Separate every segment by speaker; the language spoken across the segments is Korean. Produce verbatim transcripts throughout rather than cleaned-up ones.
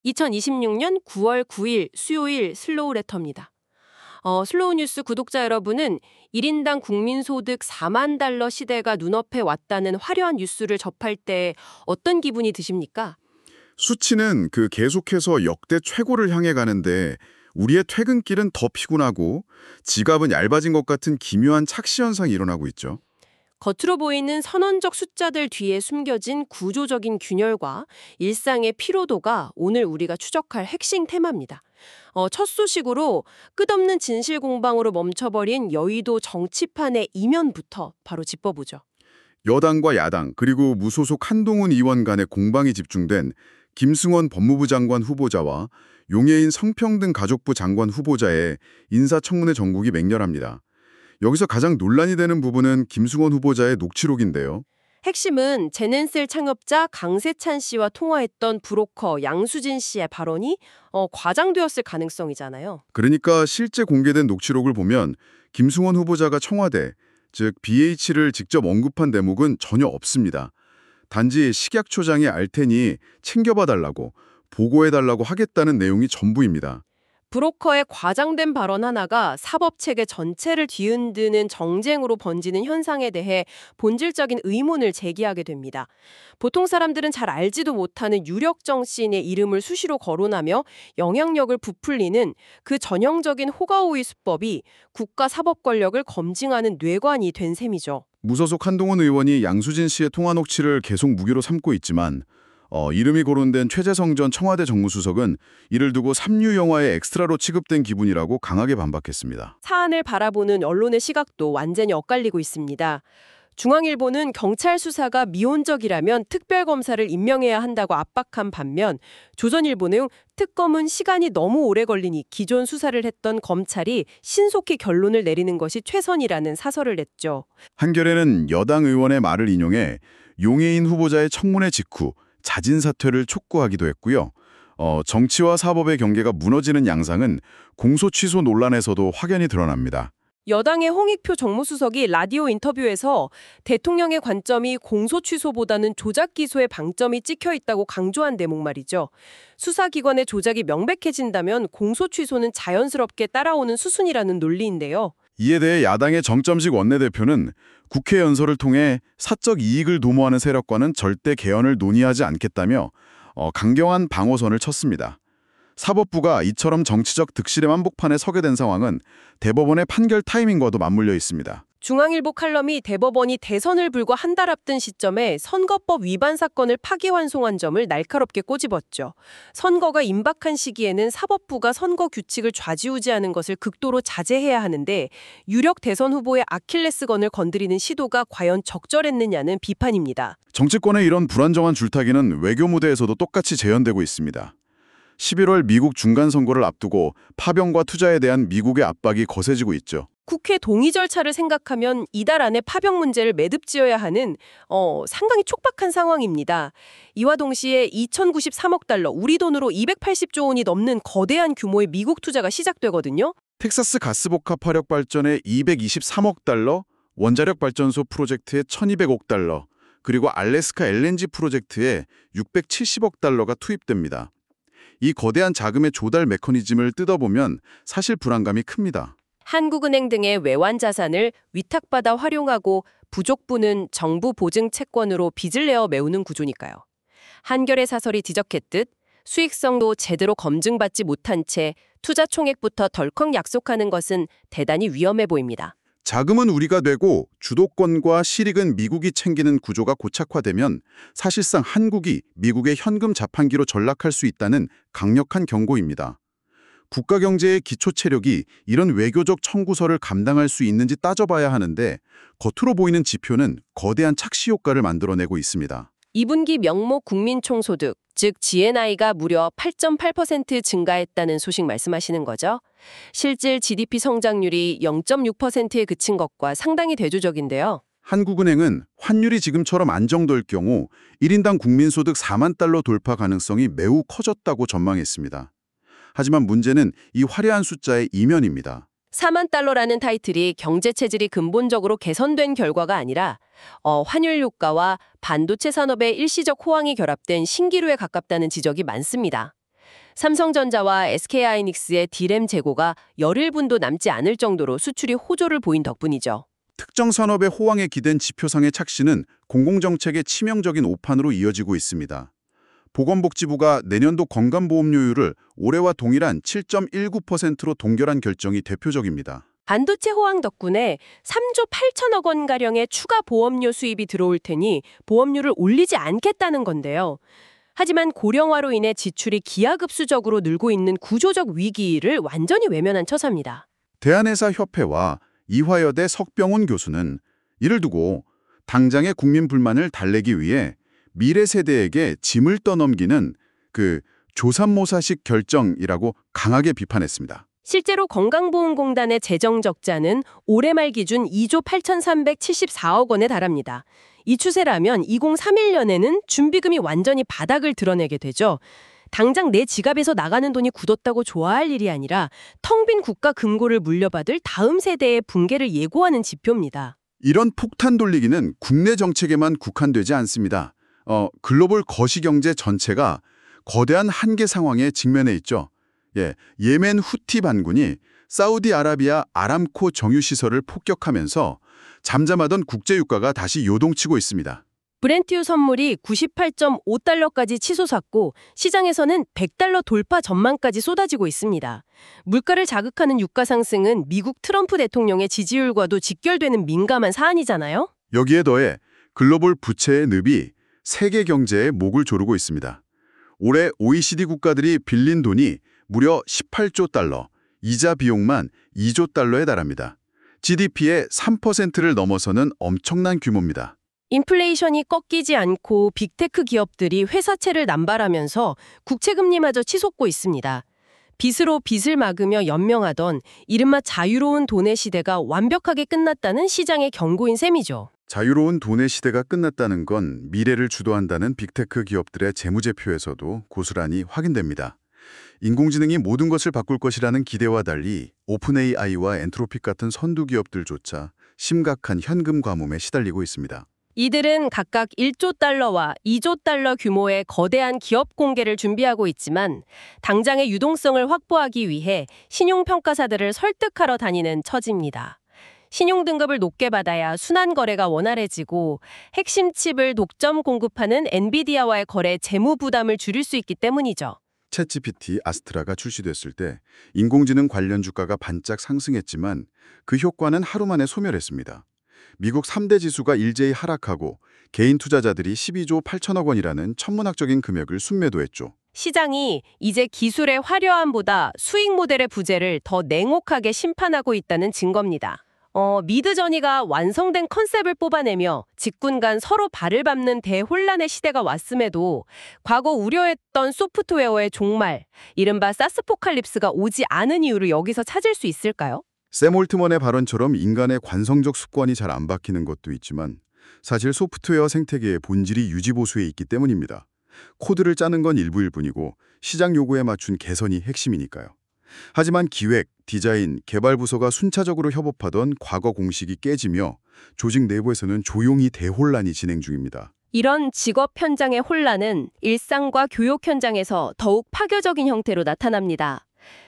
Speaker 1: 이천이십육 년 구월 구일 수요일 슬로우 레터입니다. 어, 슬로우 뉴스 구독자 여러분은 일 인당 국민소득 사만 달러 시대가 눈앞에 왔다는 화려한 뉴스를 접할 때 어떤 기분이 드십니까?
Speaker 2: 수치는 그 계속해서 역대 최고를 향해 가는데 우리의 퇴근길은 더 피곤하고 지갑은 얇아진 것 같은 기묘한 착시 현상이 일어나고 있죠.
Speaker 1: 겉으로 보이는 선언적 숫자들 뒤에 숨겨진 구조적인 균열과 일상의 피로도가 오늘 우리가 추적할 핵심 테마입니다. 어, 첫 소식으로 끝없는 진실 공방으로 멈춰버린 여의도 정치판의 이면부터 바로 짚어보죠.
Speaker 2: 여당과 야당 그리고 무소속 한동훈 의원 간의 공방이 집중된 김승원 법무부 장관 후보자와 용해인 성평등 가족부 장관 후보자의 인사청문회 전국이 맹렬합니다. 여기서 가장 논란이 되는 부분은 김승원 후보자의 녹취록인데요.
Speaker 1: 핵심은 제넨셀 창업자 강세찬 씨와 통화했던 브로커 양수진 씨의 발언이 어, 과장되었을 가능성이잖아요.
Speaker 2: 그러니까 실제 공개된 녹취록을 보면 김승원 후보자가 청와대, 즉 비에이치를 직접 언급한 대목은 전혀 없습니다. 단지 식약처장이 알 테니 챙겨봐달라고, 보고해달라고 하겠다는 내용이 전부입니다.
Speaker 1: 브로커의 과장된 발언 하나가 사법체계 전체를 뒤흔드는 정쟁으로 번지는 현상에 대해 본질적인 의문을 제기하게 됩니다. 보통 사람들은 잘 알지도 못하는 유력 정치인의 이름을 수시로 거론하며 영향력을 부풀리는 그 전형적인 호가호위 수법이 국가 사법 권력을 검증하는 뇌관이 된 셈이죠.
Speaker 2: 무소속 한동훈 의원이 양수진 씨의 통화 녹취를 계속 무기로 삼고 있지만 어, 이름이 거론된 최재성 전 청와대 정무수석은 이를 두고 삼류 영화의 엑스트라로 취급된 기분이라고 강하게 반박했습니다.
Speaker 1: 사안을 바라보는 언론의 시각도 완전히 엇갈리고 있습니다. 중앙일보는 경찰 수사가 미온적이라면 특별검사를 임명해야 한다고 압박한 반면 조선일보는 특검은 시간이 너무 오래 걸리니 기존 수사를 했던 검찰이 신속히 결론을 내리는 것이 최선이라는 사설을 냈죠.
Speaker 2: 한겨레는 여당 의원의 말을 인용해 용해인 후보자의 청문회 직후 자진 사퇴를 촉구하기도 했고요. 어, 정치와 사법의 경계가 무너지는 양상은 공소 취소 논란에서도 확연히 드러납니다.
Speaker 1: 여당의 홍익표 정무수석이 라디오 인터뷰에서 대통령의 관점이 공소 취소보다는 조작 기소에 방점이 찍혀 있다고 강조한 대목 말이죠. 수사기관의 조작이 명백해진다면 공소 취소는 자연스럽게 따라오는 수순이라는 논리인데요.
Speaker 2: 이에 대해 야당의 정점식 원내대표는 국회 연설을 통해 사적 이익을 도모하는 세력과는 절대 개헌을 논의하지 않겠다며 어, 강경한 방어선을 쳤습니다. 사법부가 이처럼 정치적 득실의 한복판에 서게 된 상황은 대법원의 판결 타이밍과도 맞물려 있습니다.
Speaker 1: 중앙일보 칼럼이 대법원이 대선을 불과 한 달 앞둔 시점에 선거법 위반 사건을 파기환송한 점을 날카롭게 꼬집었죠. 선거가 임박한 시기에는 사법부가 선거 규칙을 좌지우지하는 것을 극도로 자제해야 하는데 유력 대선 후보의 아킬레스건을 건드리는 시도가 과연 적절했느냐는 비판입니다.
Speaker 2: 정치권의 이런 불안정한 줄타기는 외교 무대에서도 똑같이 재현되고 있습니다. 십일월 미국 중간선거를 앞두고 파병과 투자에 대한 미국의 압박이 거세지고 있죠.
Speaker 1: 국회 동의 절차를 생각하면 이달 안에 파병 문제를 매듭지어야 하는 어, 상당히 촉박한 상황입니다. 이와 동시에 이천구십삼억 달러, 우리 돈으로 이백팔십조 원이 넘는 거대한 규모의 미국 투자가 시작되거든요.
Speaker 2: 텍사스 가스복합 화력 발전에 이백이십삼억 달러, 원자력 발전소 프로젝트에 천이백억 달러, 그리고 알래스카 엘엔지 프로젝트에 육백칠십억 달러가 투입됩니다. 이 거대한 자금의 조달 메커니즘을 뜯어보면 사실 불안감이 큽니다.
Speaker 1: 한국은행 등의 외환 자산을 위탁받아 활용하고 부족분은 정부 보증 채권으로 빚을 내어 메우는 구조니까요. 한겨레 사설이 지적했듯 수익성도 제대로 검증받지 못한 채 투자 총액부터 덜컥 약속하는 것은 대단히 위험해 보입니다.
Speaker 2: 자금은 우리가 되고 주도권과 실익은 미국이 챙기는 구조가 고착화되면 사실상 한국이 미국의 현금 자판기로 전락할 수 있다는 강력한 경고입니다. 국가 경제의 기초 체력이 이런 외교적 청구서를 감당할 수 있는지 따져봐야 하는데 겉으로 보이는 지표는 거대한 착시 효과를 만들어내고 있습니다.
Speaker 1: 이 분기 명목 국민총소득, 즉 지엔아이가 무려 팔 점 팔 퍼센트 증가했다는 소식 말씀하시는 거죠? 실질 지디피 성장률이 영 점 육 퍼센트에 그친 것과 상당히 대조적인데요.
Speaker 2: 한국은행은 환율이 지금처럼 안정될 경우 일 인당 국민소득 사만 달러 돌파 가능성이 매우 커졌다고 전망했습니다. 하지만 문제는 이 화려한 숫자의 이면입니다.
Speaker 1: 사만 달러라는 타이틀이 경제 체질이 근본적으로 개선된 결과가 아니라 어, 환율 효과와 반도체 산업의 일시적 호황이 결합된 신기루에 가깝다는 지적이 많습니다. 삼성전자와 에스케이하이닉스의 디램 재고가 열일 분도 남지 않을 정도로 수출이 호조를 보인 덕분이죠.
Speaker 2: 특정 산업의 호황에 기댄 지표상의 착시는 공공정책의 치명적인 오판으로 이어지고 있습니다. 보건복지부가 내년도 건강보험료율을 올해와 동일한 칠 점 일구 퍼센트로 동결한 결정이 대표적입니다.
Speaker 1: 반도체 호황 덕분에 삼조 팔천억 원가량의 추가 보험료 수입이 들어올 테니 보험료를 올리지 않겠다는 건데요. 하지만 고령화로 인해 지출이 기하급수적으로 늘고 있는 구조적 위기를 완전히 외면한 처사입니다.
Speaker 2: 대한의사협회와 이화여대 석병훈 교수는 이를 두고 당장의 국민 불만을 달래기 위해 미래 세대에게 짐을 떠넘기는 그 조삼모사식 결정이라고 강하게 비판했습니다.
Speaker 1: 실제로 건강보험공단의 재정 적자는 올해 말 기준 이조 팔천삼백칠십사억 원에 달합니다. 이 추세라면 이천삼십일 년에는 준비금이 완전히 바닥을 드러내게 되죠. 당장 내 지갑에서 나가는 돈이 굳었다고 좋아할 일이 아니라 텅 빈 국가 금고를 물려받을 다음 세대의 붕괴를 예고하는 지표입니다.
Speaker 2: 이런 폭탄 돌리기는 국내 정책에만 국한되지 않습니다. 어, 글로벌 거시경제 전체가 거대한 한계 상황에 직면해 있죠. 예, 예멘 후티 반군이 사우디아라비아 아람코 정유시설을 폭격하면서 잠잠하던 국제유가가 다시 요동치고 있습니다.
Speaker 1: 브렌트유 선물이 구십팔 점 오 달러까지 치솟았고 시장에서는 백 달러 돌파 전망까지 쏟아지고 있습니다. 물가를 자극하는 유가 상승은 미국 트럼프 대통령의 지지율과도 직결되는 민감한 사안이잖아요.
Speaker 2: 여기에 더해 글로벌 부채의 늪이 세계 경제에 목을 조르고 있습니다. 올해 오이시디 국가들이 빌린 돈이 무려 십팔조 달러, 이자 비용만 이조 달러에 달합니다. 지디피의 삼 퍼센트를 넘어서는 엄청난 규모입니다.
Speaker 1: 인플레이션이 꺾이지 않고 빅테크 기업들이 회사채를 남발하면서 국채금리마저 치솟고 있습니다. 빚으로 빚을 막으며 연명하던 이른바 자유로운 돈의 시대가 완벽하게 끝났다는 시장의 경고인 셈이죠.
Speaker 2: 자유로운 돈의 시대가 끝났다는 건 미래를 주도한다는 빅테크 기업들의 재무제표에서도 고스란히 확인됩니다. 인공지능이 모든 것을 바꿀 것이라는 기대와 달리 오픈에이아이와 엔트로픽 같은 선두 기업들조차 심각한 현금 과몸에 시달리고 있습니다.
Speaker 1: 이들은 각각 일조 달러와 이조 달러 규모의 거대한 기업 공개를 준비하고 있지만 당장의 유동성을 확보하기 위해 신용평가사들을 설득하러 다니는 처지입니다. 신용 등급을 높게 받아야 순환 거래가 원활해지고 핵심 칩을 독점 공급하는 엔비디아와의 거래 재무 부담을 줄일 수 있기 때문이죠.
Speaker 2: 챗지피티, 아스트라가 출시됐을 때 인공지능 관련 주가가 반짝 상승했지만 그 효과는 하루 만에 소멸했습니다. 미국 삼 대 지수가 일제히 하락하고 개인 투자자들이 십이조 팔천억 원이라는 천문학적인 금액을 순매도했죠.
Speaker 1: 시장이 이제 기술의 화려함보다 수익 모델의 부재를 더 냉혹하게 심판하고 있다는 증거입니다. 어, 미드저니가 완성된 컨셉을 뽑아내며 직군 간 서로 발을 밟는 대혼란의 시대가 왔음에도 과거 우려했던 소프트웨어의 종말, 이른바 사스포칼립스가 오지 않은 이유를 여기서 찾을 수 있을까요?
Speaker 2: 샘 올트먼의 발언처럼 인간의 관성적 습관이 잘 안 바뀌는 것도 있지만 사실 소프트웨어 생태계의 본질이 유지보수에 있기 때문입니다. 코드를 짜는 건 일부일 뿐이고 시장 요구에 맞춘 개선이 핵심이니까요. 하지만 기획, 디자인, 개발 부서가 순차적으로 협업하던 과거 공식이 깨지며 조직 내부에서는 조용히 대혼란이 진행 중입니다.
Speaker 1: 이런 직업 현장의 혼란은 일상과 교육 현장에서 더욱 파괴적인 형태로 나타납니다.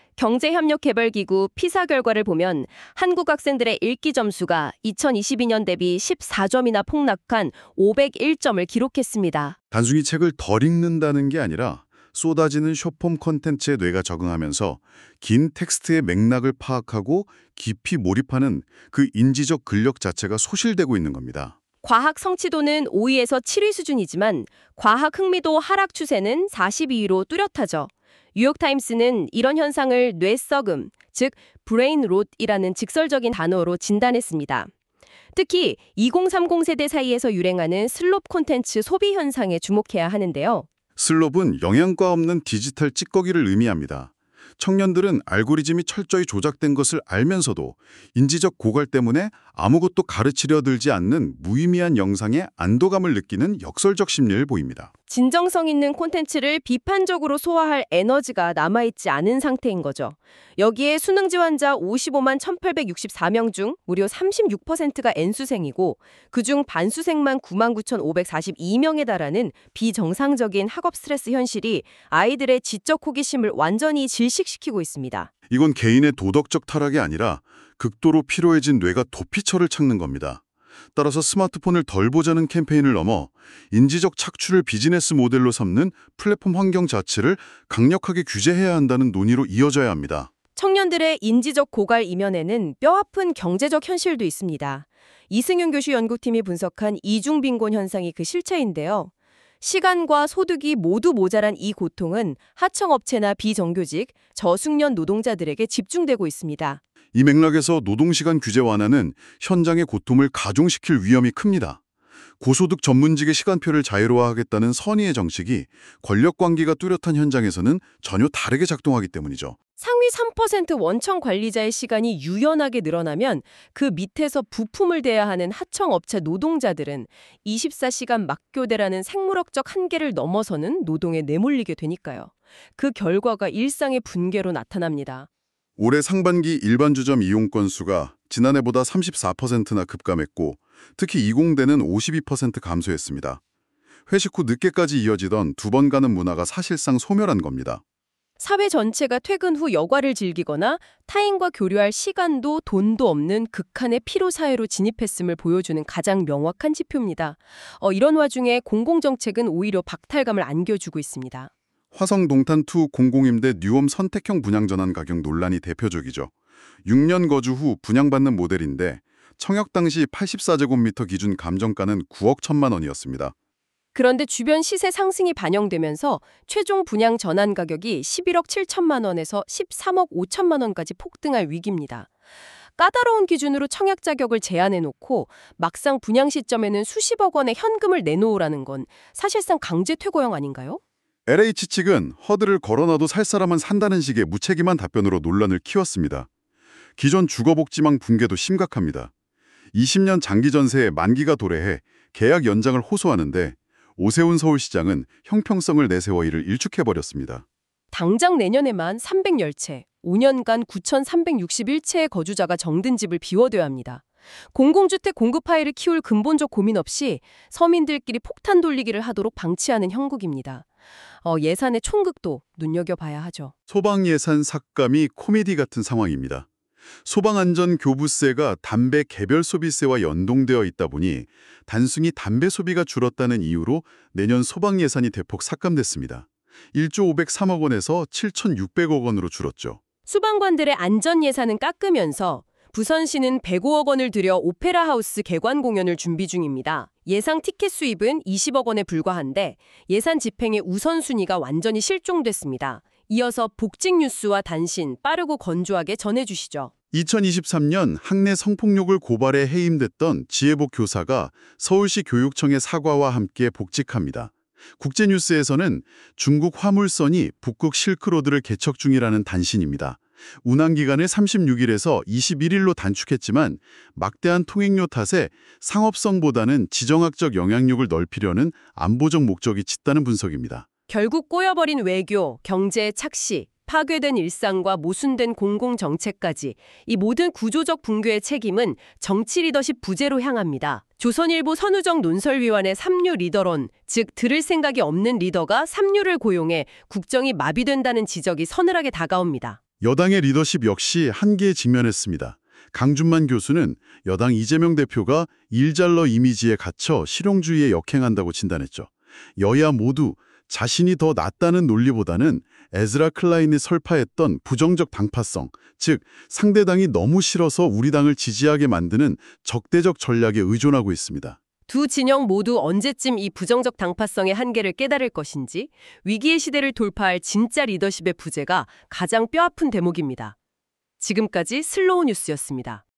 Speaker 1: 경제협력개발기구 피사 결과를 보면 한국 학생들의 읽기 점수가 이천이십이 년 대비 십사 점이나 폭락한 오백일 점을 기록했습니다.
Speaker 2: 단순히 책을 덜 읽는다는 게 아니라 쏟아지는 숏폼 콘텐츠에 뇌가 적응하면서 긴 텍스트의 맥락을 파악하고 깊이 몰입하는 그 인지적 근력 자체가 소실되고 있는 겁니다.
Speaker 1: 과학 성취도는 오 위에서 칠 위 수준이지만 과학 흥미도 하락 추세는 사십이 위로 뚜렷하죠. 뉴욕타임스는 이런 현상을 뇌썩음, 즉 브레인 롯이라는 직설적인 단어로 진단했습니다. 특히 이공삼공 세대 사이에서 유행하는 슬롭 콘텐츠 소비 현상에 주목해야 하는데요.
Speaker 2: 슬롭은 영양가 없는 디지털 찌꺼기를 의미합니다. 청년들은 알고리즘이 철저히 조작된 것을 알면서도 인지적 고갈 때문에 아무것도 가르치려 들지 않는 무의미한 영상에 안도감을 느끼는 역설적 심리를 보입니다.
Speaker 1: 진정성 있는 콘텐츠를 비판적으로 소화할 에너지가 남아있지 않은 상태인 거죠. 여기에 수능지 환자 오십오만 천팔백육십사 명 중 무려 삼십육 퍼센트가 N수생이고 그중 반수생만 구만 구천오백사십이 명에 달하는 비정상적인 학업 스트레스 현실이 아이들의 지적 호기심을 완전히 질식시키고 있습니다.
Speaker 2: 이건 개인의 도덕적 타락이 아니라 극도로 피로해진 뇌가 도피처를 찾는 겁니다. 따라서 스마트폰을 덜 보자는 캠페인을 넘어 인지적 착취를 비즈니스 모델로 삼는 플랫폼 환경 자체를 강력하게 규제해야 한다는 논의로 이어져야 합니다.
Speaker 1: 청년들의 인지적 고갈 이면에는 뼈아픈 경제적 현실도 있습니다. 이승윤 교수 연구팀이 분석한 이중빈곤 현상이 그 실체인데요. 시간과 소득이 모두 모자란 이 고통은 하청업체나 비정규직, 저숙련 노동자들에게 집중되고 있습니다.
Speaker 2: 이 맥락에서 노동시간 규제 완화는 현장의 고통을 가중시킬 위험이 큽니다. 고소득 전문직의 시간표를 자유로화하겠다는 선의의 정책이 권력관계가 뚜렷한 현장에서는 전혀 다르게 작동하기 때문이죠.
Speaker 1: 상위 삼 퍼센트 원청 관리자의 시간이 유연하게 늘어나면 그 밑에서 부품을 대야 하는 하청업체 노동자들은 이십사 시간 막교대라는 생물학적 한계를 넘어서는 노동에 내몰리게 되니까요. 그 결과가 일상의 분계로 나타납니다.
Speaker 2: 올해 상반기 일반 주점 이용 건수가 지난해보다 삼십사 퍼센트나 급감했고 특히 이공대는 오십이 퍼센트 감소했습니다. 회식 후 늦게까지 이어지던 두 번 가는 문화가 사실상 소멸한 겁니다.
Speaker 1: 사회 전체가 퇴근 후 여가를 즐기거나 타인과 교류할 시간도 돈도 없는 극한의 피로사회로 진입했음을 보여주는 가장 명확한 지표입니다. 어, 이런 와중에 공공정책은 오히려 박탈감을 안겨주고 있습니다.
Speaker 2: 화성 동탄이 공공임대 뉴홈 선택형 분양전환 가격 논란이 대표적이죠. 육 년 거주 후 분양받는 모델인데 청약 당시 팔십사 제곱미터 기준 감정가는 구억 천만 원이었습니다.
Speaker 1: 그런데 주변 시세 상승이 반영되면서 최종 분양 전환 가격이 십일억 칠천만 원에서 십삼억 오천만 원까지 폭등할 위기입니다. 까다로운 기준으로 청약 자격을 제한해놓고 막상 분양 시점에는 수십억 원의 현금을 내놓으라는 건 사실상 강제 퇴거형 아닌가요?
Speaker 2: 엘에이치 측은 허들을 걸어놔도 살 사람은 산다는 식의 무책임한 답변으로 논란을 키웠습니다. 기존 주거복지망 붕괴도 심각합니다. 이십 년 장기 전세에 만기가 도래해 계약 연장을 호소하는데 오세훈 서울시장은 형평성을 내세워 이를 일축해버렸습니다.
Speaker 1: 당장 내년에만 삼백십 채, 오 년간 구천삼백육십일 채의 거주자가 정든 집을 비워둬야 합니다. 공공주택 공급 하회를 키울 근본적 고민 없이 서민들끼리 폭탄 돌리기를 하도록 방치하는 형국입니다. 어, 예산의 총극도 눈여겨봐야 하죠.
Speaker 2: 소방 예산 삭감이 코미디 같은 상황입니다. 소방안전교부세가 담배 개별 소비세와 연동되어 있다 보니 단순히 담배 소비가 줄었다는 이유로 내년 소방 예산이 대폭 삭감됐습니다. 일조 오백삼억 원에서 칠천육백억 원으로 줄었죠.
Speaker 1: 소방관들의 안전 예산은 깎으면서 부천시는 백오억 원을 들여 오페라 하우스 개관 공연을 준비 중입니다. 예상 티켓 수입은 이십억 원에 불과한데 예산 집행의 우선순위가 완전히 실종됐습니다. 이어서 복직 뉴스와 단신, 빠르고 건조하게 전해주시죠.
Speaker 2: 이천이십삼 년 학내 성폭력을 고발해 해임됐던 지혜복 교사가 서울시 교육청의 사과와 함께 복직합니다. 국제뉴스에서는 중국 화물선이 북극 실크로드를 개척 중이라는 단신입니다. 운항기간을 삼십육 일에서 이십일 일로 단축했지만 막대한 통행료 탓에 상업성보다는 지정학적 영향력을 넓히려는 안보적 목적이 짙다는 분석입니다.
Speaker 1: 결국 꼬여버린 외교, 경제 착시, 파괴된 일상과 모순된 공공정책까지 이 모든 구조적 붕괴의 책임은 정치 리더십 부재로 향합니다. 조선일보 선우정 논설위원회 삼류 리더론, 즉 들을 생각이 없는 리더가 삼류를 고용해 국정이 마비된다는 지적이 서늘하게 다가옵니다.
Speaker 2: 여당의 리더십 역시 한계에 직면했습니다. 강준만 교수는 여당 이재명 대표가 일잘러 이미지에 갇혀 실용주의에 역행한다고 진단했죠. 여야 모두 자신이 더 낫다는 논리보다는 에즈라 클라인이 설파했던 부정적 당파성, 즉 상대당이 너무 싫어서 우리 당을 지지하게 만드는 적대적 전략에 의존하고 있습니다.
Speaker 1: 두 진영 모두 언제쯤 이 부정적 당파성의 한계를 깨달을 것인지 위기의 시대를 돌파할 진짜 리더십의 부재가 가장 뼈아픈 대목입니다. 지금까지 슬로우 뉴스였습니다.